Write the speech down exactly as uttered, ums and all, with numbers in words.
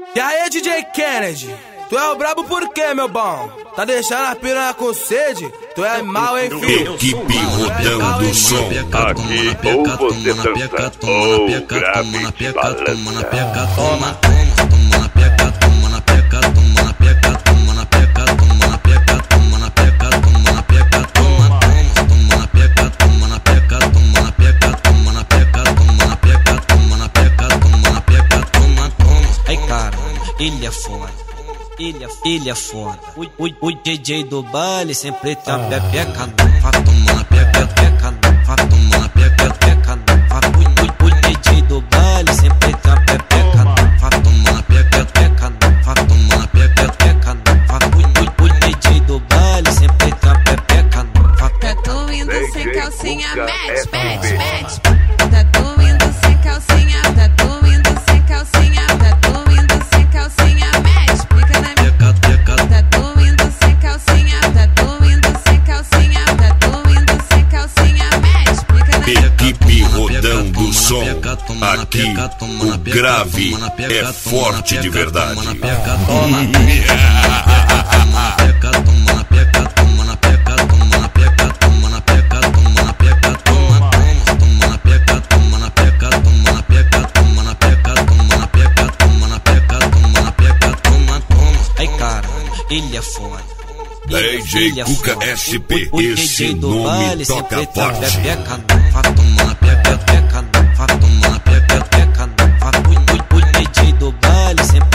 E aí, D J Kennedy, tu é o brabo por quê, meu bom? Tá deixando a piranha com sede? Tu é mal, hein, filho? Equipe rodando o som. Aqui ou você dança ou grave balança. Toma, toma na peca, toma na peca, toma na peca, toma na peca, toma na peca, toma na peca, toma na peca, toma, toma na peca, toma na peca, toma na peca, toma na peca, toma na peca, toma na peca, toma na peca, toma, toma. Ai caramba, ele é foda. Ele é, ele é foda. O, o, o D J do baile sempre tem a pepeca nova. Toma na peca, peca nova. Toma na peca, peca nova. O, o, o D J do baile sempre tem a pepeca nova. Toma na peca, peca nova. Toma na peca, peca nova. O, o, o D J do baile sempre tem a pepeca nova. Tá tu indo sem calcinha, mete, mete, mete. Tá tu indo sem calcinha, tá tu indo sem calcinha, tá tu indo sem calcinha, mete. Equipe rodando o som. Aqui o grave é forte de verdade. Ai cara, ele é foda. D J Cuca S P, esse nome toca forte. Toma na peca, peca nova, toma na peca, peca nova. O D J do baile sempre